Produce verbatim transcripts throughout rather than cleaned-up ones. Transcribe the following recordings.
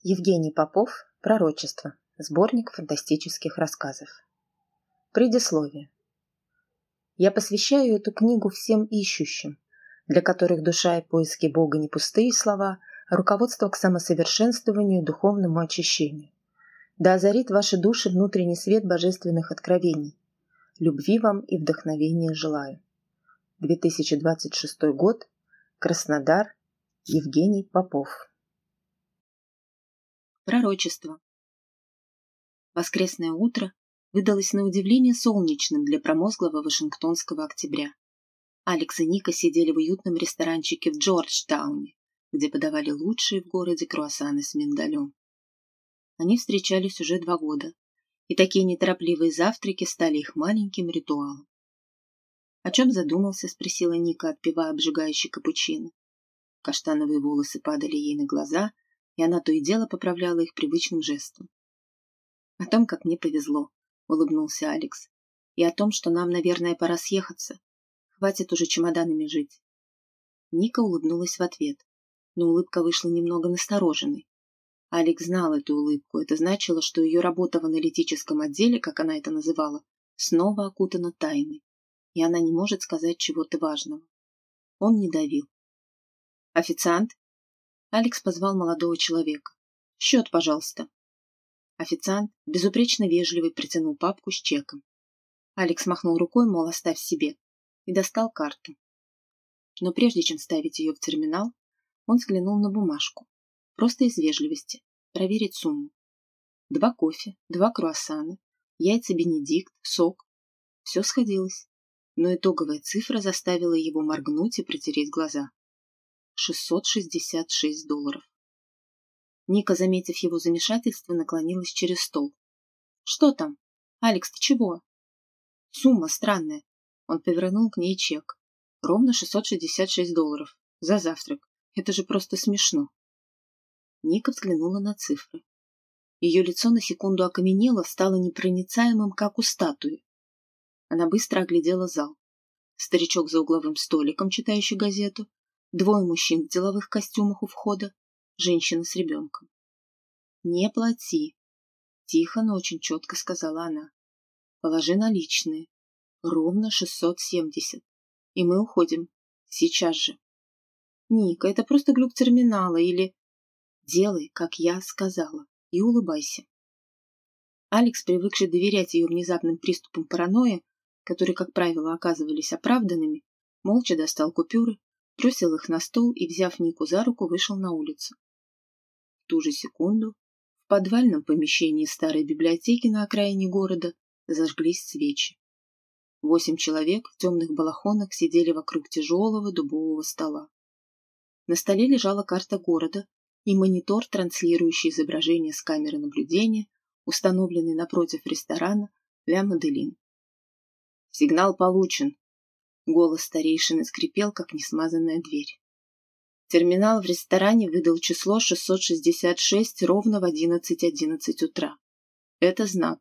Евгений Попов. Пророчество. Сборник фантастических рассказов. Предисловие. Я посвящаю эту книгу всем ищущим, для которых душа и поиски Бога не пустые слова, а руководство к самосовершенствованию и духовному очищению. Да озарит ваши души внутренний свет божественных откровений. Любви вам и вдохновения желаю. две тысячи двадцать шестой год. Краснодар. Евгений Попов. Пророчество. Воскресное утро выдалось на удивление солнечным для промозглого вашингтонского октября. Алекс и Ника сидели в уютном ресторанчике в Джорджтауне, где подавали лучшие в городе круассаны с миндалем. Они встречались уже два года, и такие неторопливые завтраки стали их маленьким ритуалом. «О чем задумался?» — спросила Ника, отпивая обжигающий капучино. Каштановые волосы падали ей на глаза, и она то и дело поправляла их привычным жестом. «О том, как мне повезло», — улыбнулся Алекс, «и о том, что нам, наверное, пора съехаться. Хватит уже чемоданами жить». Ника улыбнулась в ответ, но улыбка вышла немного настороженной. Алекс знал эту улыбку. Это значило, что ее работа в аналитическом отделе, как она это называла, снова окутана тайной, и она не может сказать чего-то важного. Он не давил. «Официант?» Алекс позвал молодого человека. «Счет, пожалуйста». Официант, безупречно вежливый, протянул папку с чеком. Алекс махнул рукой, мол, оставь себе, и достал карту. Но прежде чем ставить ее в терминал, он взглянул на бумажку. Просто из вежливости. Проверить сумму. Два кофе, два круассана, яйца Бенедикт, сок. Все сходилось. Но итоговая цифра заставила его моргнуть и протереть глаза. шестьсот шестьдесят шесть долларов. Ника, заметив его замешательство, наклонилась через стол. «Что там? Алекс, ты чего?» «Сумма странная». Он повернул к ней чек. Ровно шестьсот шестьдесят шесть долларов. За завтрак. Это же просто смешно. Ника взглянула на цифры. Ее лицо на секунду окаменело, стало непроницаемым, как у статуи. Она быстро оглядела зал. Старичок за угловым столиком, читающий газету, двое мужчин в деловых костюмах у входа, женщина с ребенком. «Не плати», — тихо, но очень четко сказала она. «Положи наличные. Ровно шестьсот семьдесят. И мы уходим. Сейчас же». «Ника, это просто глюк терминала или...» «Делай, как я сказала, и улыбайся». Алекс, привыкший доверять ее внезапным приступам паранойи, которые, как правило, оказывались оправданными, молча достал купюры, бросил их на стол и, взяв Нику за руку, вышел на улицу. В ту же секунду в подвальном помещении старой библиотеки на окраине города зажглись свечи. Восемь человек в темных балахонах сидели вокруг тяжелого дубового стола. На столе лежала карта города и монитор, транслирующий изображение с камеры наблюдения, установленный напротив ресторана «Ля Маделин». «Сигнал получен», — голос старейшины скрипел, как несмазанная дверь. Терминал в ресторане выдал число шестьсот шестьдесят шесть ровно в одиннадцать одиннадцать утра. Это знак.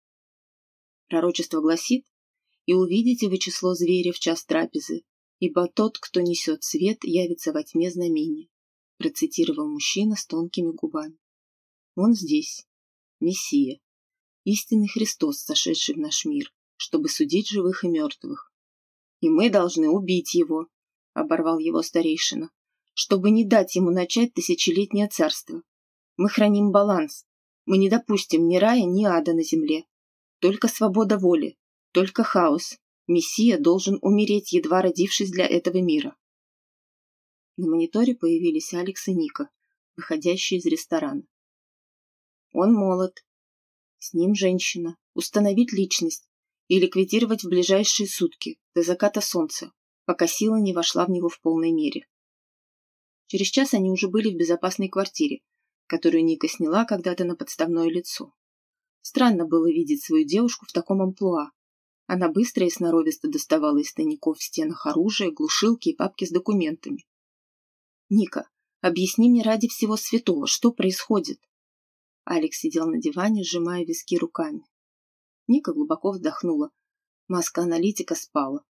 Пророчество гласит: «И увидите вы число зверя в час трапезы, ибо тот, кто несет свет, явится во тьме знамения», процитировал мужчина с тонкими губами. Он здесь, Мессия, истинный Христос, сошедший в наш мир, чтобы судить живых и мертвых. «И мы должны убить его», — оборвал его старейшина, «чтобы не дать ему начать тысячелетнее царство. Мы храним баланс. Мы не допустим ни рая, ни ада на земле. Только свобода воли, только хаос. Мессия должен умереть, едва родившись для этого мира». На мониторе появились Алекс и Ника, выходящие из ресторана. Он молод. С ним женщина. Установить личность и ликвидировать в ближайшие сутки, до заката солнца, пока сила не вошла в него в полной мере. Через час они уже были в безопасной квартире, которую Ника сняла когда-то на подставное лицо. Странно было видеть свою девушку в таком амплуа. Она быстро и сноровисто доставала из тайников в стенах оружие, глушилки и папки с документами. «Ника, объясни мне ради всего святого, что происходит?» Алекс сидел на диване, сжимая виски руками. Ника глубоко вздохнула. Маска аналитика спала.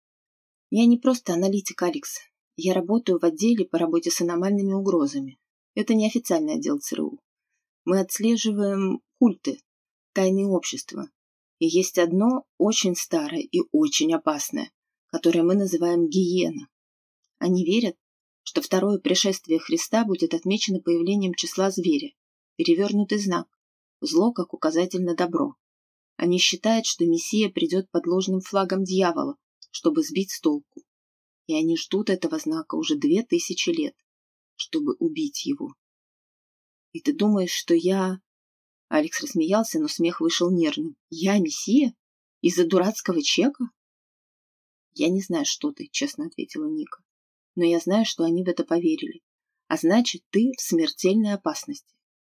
«Я не просто аналитик, Алекс. Я работаю в отделе по работе с аномальными угрозами. Это неофициальный отдел ЦРУ. Мы отслеживаем культы, тайные общества. И есть одно очень старое и очень опасное, которое мы называем гиена. Они верят, что второе пришествие Христа будет отмечено появлением числа зверя, перевернутый знак, зло как указатель на добро. Они считают, что Мессия придет под ложным флагом дьявола, чтобы сбить с толку. И они ждут этого знака уже две тысячи лет, чтобы убить его. И ты думаешь, что я... Алекс рассмеялся, но смех вышел нервным. Я Мессия? Из-за дурацкого чека? Я не знаю, что ты, честно ответила Ника. Но я знаю, что они в это поверили. А значит, ты в смертельной опасности.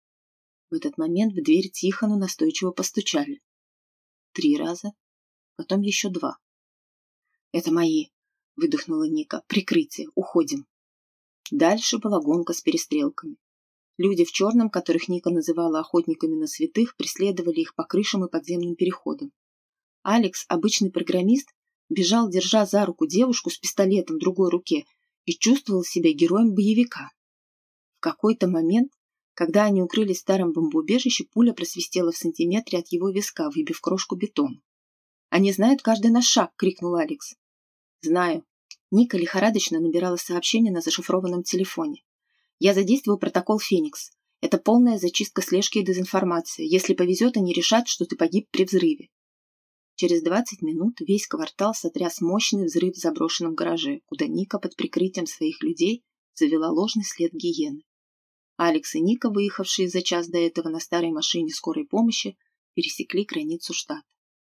В этот момент в дверь тихо, но настойчиво постучали. Три раза, потом еще два. «Это мои», — выдохнула Ника. «Прикрытие, уходим». Дальше была гонка с перестрелками. Люди в черном, которых Ника называла охотниками на святых, преследовали их по крышам и подземным переходам. Алекс, обычный программист, бежал, держа за руку девушку с пистолетом в другой руке, и чувствовал себя героем боевика. В какой-то момент, когда они укрылись в старом бомбоубежище, пуля просвистела в сантиметре от его виска, выбив крошку бетона. «Они знают каждый наш шаг!» — крикнул Алекс. «Знаю». Ника лихорадочно набирала сообщение на зашифрованном телефоне. «Я задействую протокол «Феникс». Это полная зачистка слежки и дезинформации. Если повезет, они решат, что ты погиб при взрыве». Через двадцать минут весь квартал сотряс мощный взрыв в заброшенном гараже, куда Ника под прикрытием своих людей завела ложный след гиены. Алекс и Ника, выехавшие за час до этого на старой машине скорой помощи, пересекли границу штата.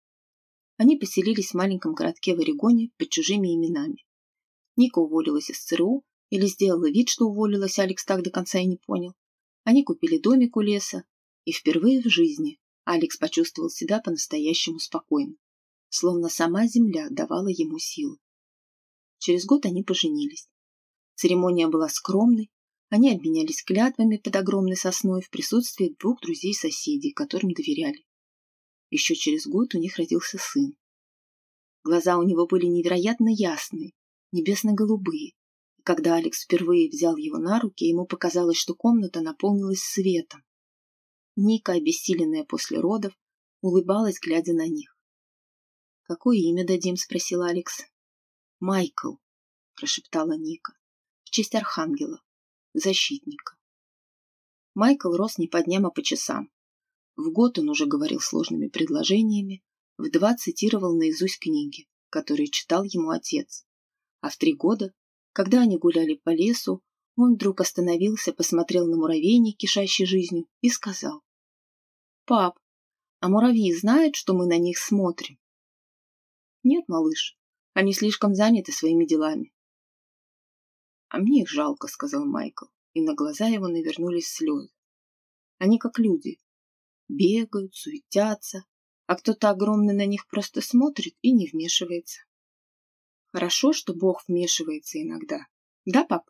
Они поселились в маленьком городке в Орегоне под чужими именами. Ника уволилась из ЦРУ, или сделала вид, что уволилась, Алекс так до конца и не понял. Они купили домик у леса, и впервые в жизни Алекс почувствовал себя по-настоящему спокойно, словно сама земля давала ему силы. Через год они поженились. Церемония была скромной, они обменялись клятвами под огромной сосной в присутствии двух друзей-соседей, которым доверяли. Еще через год у них родился сын. Глаза у него были невероятно ясные, небесно-голубые. И когда Алекс впервые взял его на руки, ему показалось, что комната наполнилась светом. Ника, обессиленная после родов, улыбалась, глядя на них. «Какое имя дадим?» — спросил Алекс. «Майкл», — прошептала Ника, — «в честь архангела, защитника». Майкл рос не по дням, а по часам. В год он уже говорил сложными предложениями, в два цитировал наизусть книги, которые читал ему отец. А в три года, когда они гуляли по лесу, он вдруг остановился, посмотрел на муравейник, кишащий жизнью, и сказал: «Пап, а муравьи знают, что мы на них смотрим?» «Нет, малыш, они слишком заняты своими делами». «А мне их жалко», — сказал Майкл, и на глаза его навернулись слезы. «Они как люди. Бегают, суетятся, а кто-то огромный на них просто смотрит и не вмешивается. Хорошо, что Бог вмешивается иногда. Да, пап?»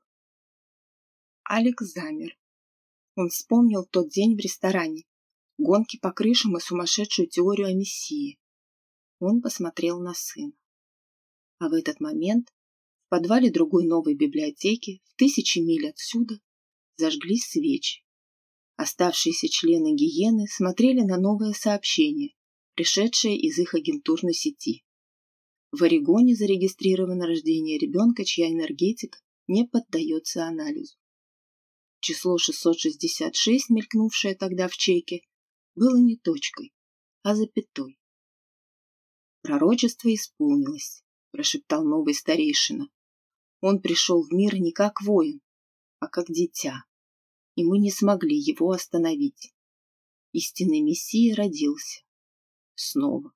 Алекс замер. Он вспомнил тот день в ресторане, гонки по крышам и сумасшедшую теорию о Мессии. Он посмотрел на сына. А в этот момент в подвале другой новой библиотеки, в тысячи миль отсюда, зажглись свечи. Оставшиеся члены гиены смотрели на новое сообщение, пришедшее из их агентурной сети. В Орегоне зарегистрировано рождение ребенка, чья энергетика не поддается анализу. Число шестьсот шестьдесят шесть, мелькнувшее тогда в чеке, было не точкой, а запятой. «Пророчество исполнилось», — прошептал новый старейшина. «Он пришел в мир не как воин, а как дитя, и мы не смогли его остановить. Истинный Мессия родился. Снова».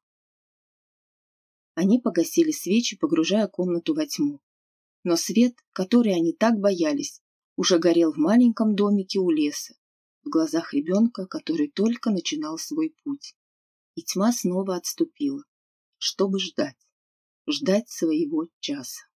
Они погасили свечи, погружая комнату во тьму. Но свет, который они так боялись, уже горел в маленьком домике у леса, в глазах ребенка, который только начинал свой путь. И тьма снова отступила, чтобы ждать, ждать своего часа.